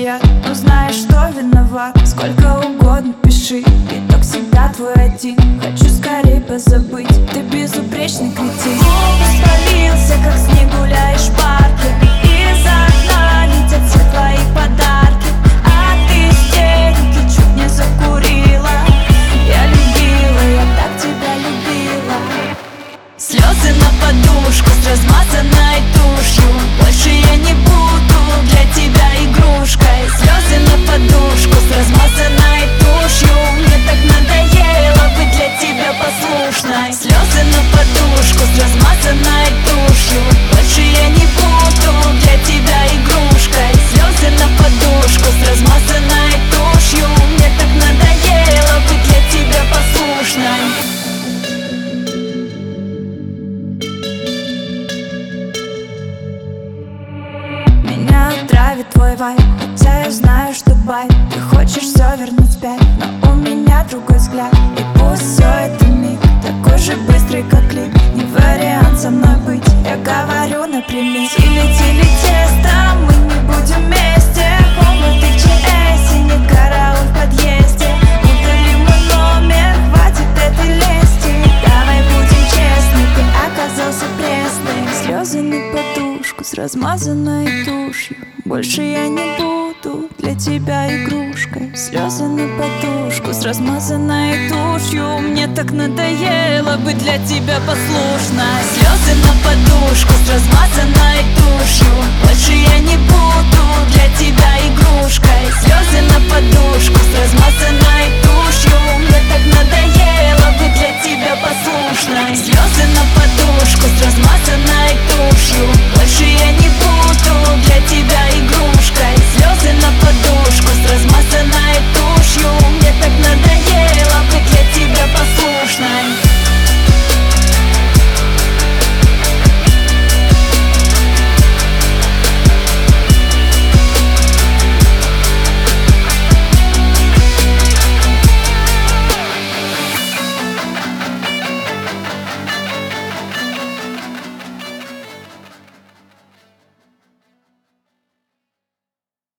я, но знаешь, что виноват. Сколько угодно пиши, итог всегда твой один. Хочу скорее позабыть, ты безупречный кретин. Воспалился, как снег, гуляешь в парке. Из окна летят все твои подарки, а ты истерики чуть не закурила. Я любила, я так тебя любила. Слезы на подушку с размазанной тушью. Больше я не буду для тебя игрушкой. Слезы на подушку с размазанной тушью. Мне так надоело быть для тебя послушной. Слезы на подушку с размазанной тушью. Больше я не буду для тебя игрушкой. Слезы на подушку с размазанной тушью. Мне так надоело быть для тебя послушной. Меня травит твой вайб, хотя я знаю, что байк. Ты хочешь все вернуть вспять, но у меня другой взгляд. И пусть все это миг, такой же быстрый, как клик. Не вариант со мной быть, я говорю напрямик. Тили-тили тесто, мы не будем вместе. Комнаты в ЧС, нет караул в подъезде. Удали мой номер, хватит этой лести. Давай будем честны, ты оказался пресным. Слезы на подушку с размазанной тушью. Больше я не буду для тебя игрушкой. Слезы на подушку с размазанной тушью. Мне так надоело быть для тебя послушной. Слезы на подушку с размазанной тушью. Больше я не буду для тебя игрушкой. Слезы на подушку с размазанной тушью.